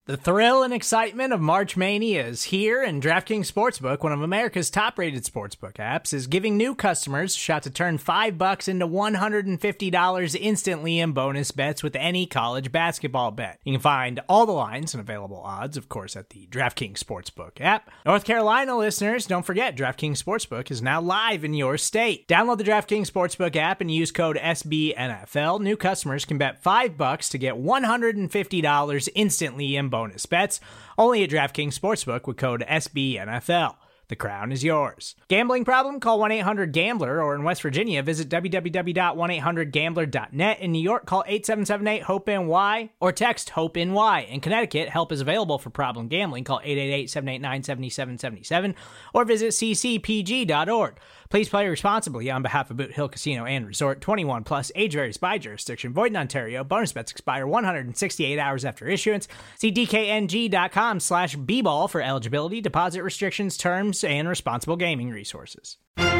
The thrill and excitement of March Mania is here, and DraftKings Sportsbook, one of America's top-rated sportsbook apps, is giving new customers a shot to turn $5 into $150 instantly in bonus bets with any college basketball bet. You can find all the lines and available odds, of course, at the DraftKings Sportsbook app. North Carolina listeners, don't forget, DraftKings Sportsbook is now live in your state. Download the DraftKings Sportsbook app and use code SBNFL. New customers can bet $5 to get $150 instantly in bonus bets, only at DraftKings Sportsbook with code SBNFL. The crown is yours. Gambling problem? Call 1-800-GAMBLER, or in West Virginia, visit www.1800gambler.net. In New York, call 877-8-HOPE-NY or text HOPE-NY. In Connecticut, help is available for problem gambling. Call 888-789-7777 or visit ccpg.org. Please play responsibly on behalf of Boot Hill Casino and Resort. 21 plus, age varies by jurisdiction. Void in Ontario. Bonus bets expire 168 hours after issuance. See dkng.com/bball for eligibility, deposit restrictions, terms, and responsible gaming resources.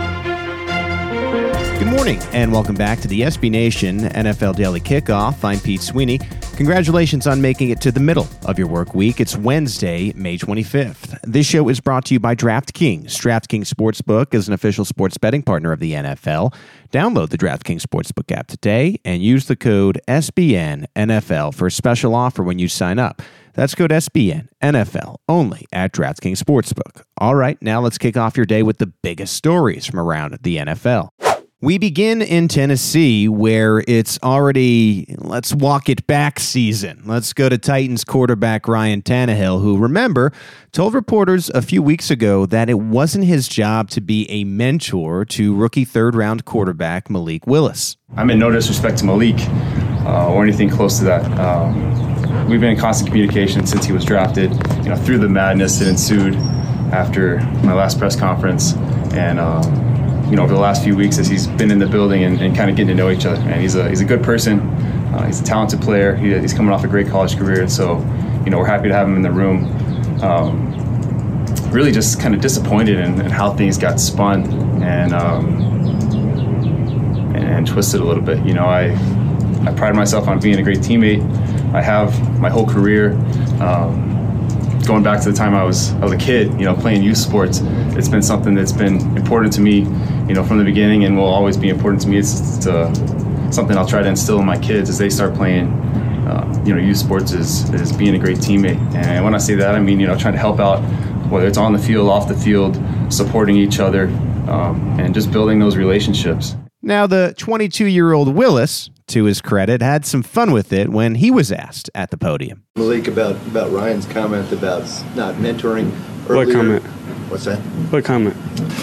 Good morning, and welcome back to the SB Nation NFL Daily Kickoff. I'm Pete Sweeney. Congratulations on making it to the middle of your work week. It's Wednesday, May 25th. This show is brought to you by DraftKings. DraftKings Sportsbook is an official sports betting partner of the NFL. Download the DraftKings Sportsbook app today and use the code SBNNFL for a special offer when you sign up. That's code SBNNFL only at DraftKings Sportsbook. All right, now let's kick off your day with the biggest stories from around the NFL. We begin in Tennessee, where it's already let's walk it back season. Let's go to Titans quarterback Ryan Tannehill, who, remember, told reporters a few weeks ago that it wasn't his job to be a mentor to rookie third-round quarterback Malik Willis. I mean, no disrespect to Malik or anything close to that. We've been in constant communication since he was drafted, through the madness that ensued after my last press conference, and over the last few weeks as he's been in the building and kind of getting to know each other. And he's a good person. He's a talented player. He's coming off a great college career, and so we're happy to have him in the room. Really just kind of disappointed in how things got spun and twisted a little bit. I pride myself on being a great teammate. I have my whole career. Going back to the time I was a kid, playing youth sports, it's been something that's been important to me, from the beginning, and will always be important to me. It's something I'll try to instill in my kids as they start playing, youth sports is being a great teammate. And when I say that, I mean, trying to help out, whether it's on the field, off the field, supporting each other, and just building those relationships. Now, the 22-year-old Willis, to his credit, had some fun with it when he was asked at the podium. Malik, about Ryan's comment about not mentoring earlier. What comment? What's that? What comment?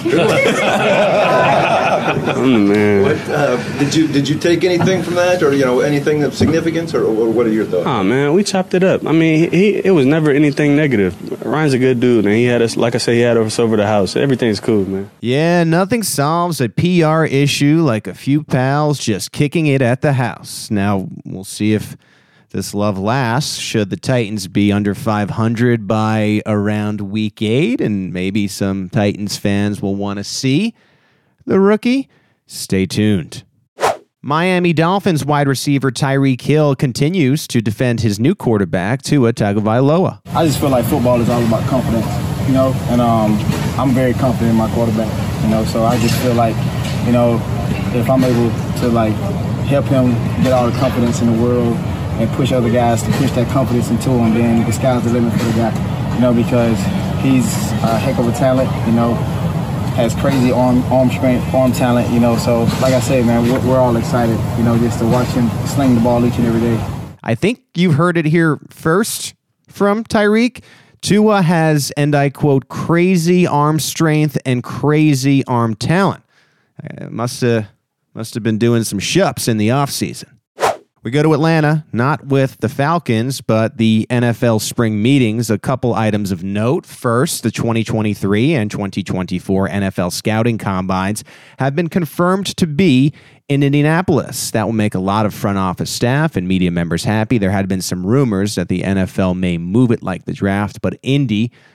Man. What, did you take anything from that, or anything of significance, or what are your thoughts? Oh man, we chopped it up. I mean, it was never anything negative. Ryan's a good dude, and he had us, like I said, he had us over the house. Everything's cool, man. Yeah, nothing solves a PR issue like a few pals just kicking it at the house. Now we'll see if this love lasts, should the Titans be under 500 by around week 8, and maybe some Titans fans will want to see the rookie. Stay tuned. Miami Dolphins wide receiver Tyreek Hill continues to defend his new quarterback, Tua Tagovailoa. I just feel like football is all about confidence, and I'm very confident in my quarterback, so I just feel like, if I'm able to, help him get all the confidence in the world and push other guys to push that confidence into him, then the sky's the limit for the guy, because he's a heck of a talent, has crazy arm strength, arm talent, so like I said, man, we're all excited, just to watch him sling the ball each and every day. I think you've heard it here first from Tyreek. Tua has, and I quote, crazy arm strength and crazy arm talent. Must have been doing some shups in the offseason. We go to Atlanta, not with the Falcons, but the NFL spring meetings. A couple items of note. First, the 2023 and 2024 NFL scouting combines have been confirmed to be in Indianapolis. That will make a lot of front office staff and media members happy. There had been some rumors that the NFL may move it like the draft, but Indy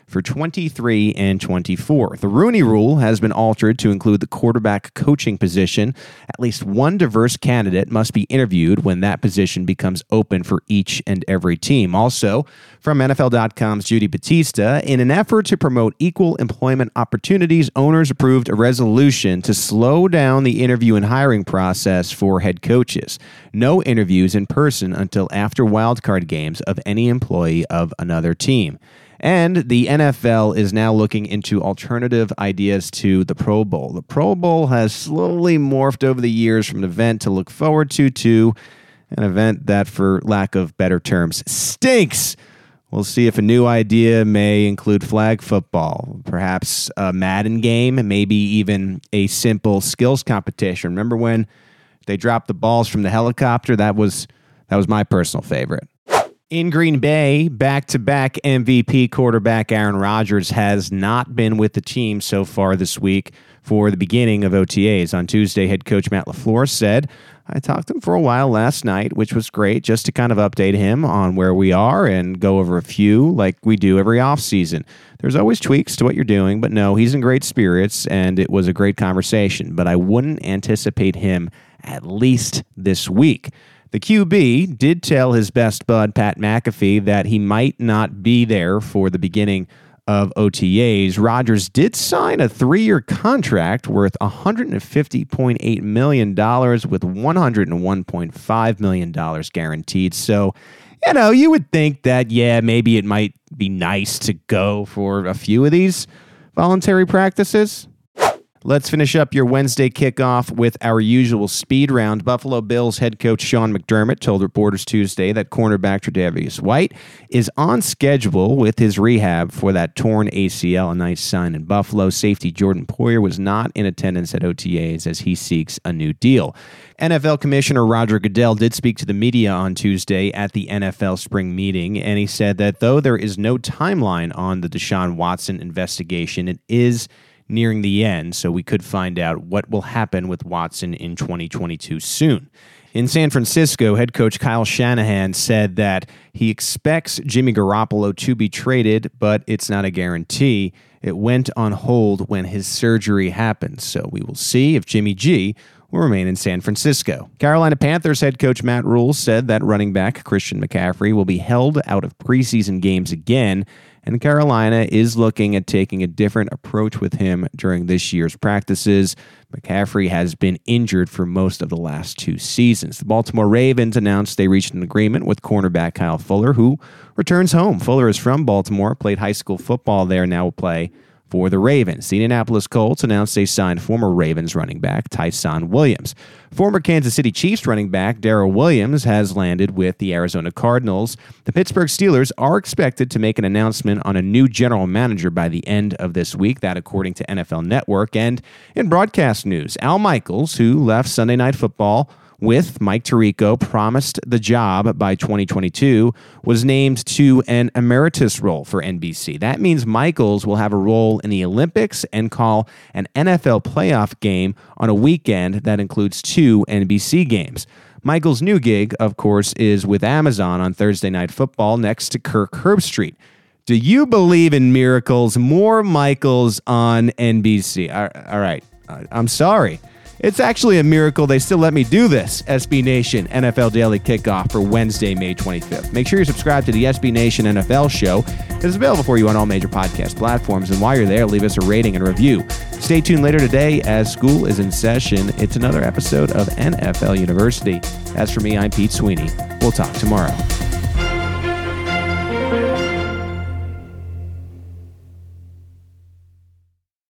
for 23 and 24. The Rooney Rule has been altered to include the quarterback coaching position. At least one diverse candidate must be interviewed when that position becomes open for each and every team. Also, from NFL.com's Judy Batista, in an effort to promote equal employment opportunities, owners approved a resolution to slow down the interview and hiring process for head coaches. No interviews in person until after wildcard games of any employee of another team. And the NFL is now looking into alternative ideas to the Pro Bowl. The Pro Bowl has slowly morphed over the years from an event to look forward to an event that, for lack of better terms, stinks. We'll see if a new idea may include flag football, perhaps a Madden game, maybe even a simple skills competition. Remember when they dropped the balls from the helicopter? That was my personal favorite. In Green Bay, back-to-back MVP quarterback Aaron Rodgers has not been with the team so far this week for the beginning of OTAs. On Tuesday, head coach Matt LaFleur said, "I talked to him for a while last night, which was great, just to kind of update him on where we are and go over a few like we do every offseason. There's always tweaks to what you're doing, but no, he's in great spirits, and it was a great conversation, but I wouldn't anticipate him at least this week." The QB did tell his best bud, Pat McAfee, that he might not be there for the beginning of OTAs. Rodgers did sign a 3-year contract worth $150.8 million with $101.5 million guaranteed. So, you would think that, maybe it might be nice to go for a few of these voluntary practices. Let's finish up your Wednesday kickoff with our usual speed round. Buffalo Bills head coach Sean McDermott told reporters Tuesday that cornerback Tre'Davious White is on schedule with his rehab for that torn ACL, a nice sign in Buffalo. Safety Jordan Poyer was not in attendance at OTAs as he seeks a new deal. NFL Commissioner Roger Goodell did speak to the media on Tuesday at the NFL spring meeting, and he said that though there is no timeline on the Deshaun Watson investigation, it is nearing the end, so we could find out what will happen with Watson in 2022 soon. In San Francisco, head coach Kyle Shanahan said that he expects Jimmy Garoppolo to be traded, but it's not a guarantee. It went on hold when his surgery happened, so we will see if Jimmy G will remain in San Francisco. Carolina Panthers head coach Matt Rule said that running back Christian McCaffrey will be held out of preseason games again, and Carolina is looking at taking a different approach with him during this year's practices. McCaffrey has been injured for most of the last 2 seasons. The Baltimore Ravens announced they reached an agreement with cornerback Kyle Fuller, who returns home. Fuller is from Baltimore, played high school football there, now will play for the Ravens. The Indianapolis Colts announced they signed former Ravens running back Tyson Williams. Former Kansas City Chiefs running back Darrell Williams has landed with the Arizona Cardinals. The Pittsburgh Steelers are expected to make an announcement on a new general manager by the end of this week, that according to NFL Network. And in broadcast news, Al Michaels, who left Sunday Night Football with Mike Tirico, promised the job by 2022, was named to an emeritus role for NBC. That means Michaels will have a role in the Olympics and call an NFL playoff game on a weekend that includes 2 NBC games. Michaels' new gig, of course, is with Amazon on Thursday Night Football next to Kirk Herbstreit. Do you believe in miracles? More Michaels on NBC. All right. I'm sorry. It's actually a miracle they still let me do this. SB Nation NFL Daily Kickoff for Wednesday, May 25th. Make sure you subscribe to the SB Nation NFL show. It's available for you on all major podcast platforms. And while you're there, leave us a rating and a review. Stay tuned later today as school is in session. It's another episode of NFL University. As for me, I'm Pete Sweeney. We'll talk tomorrow.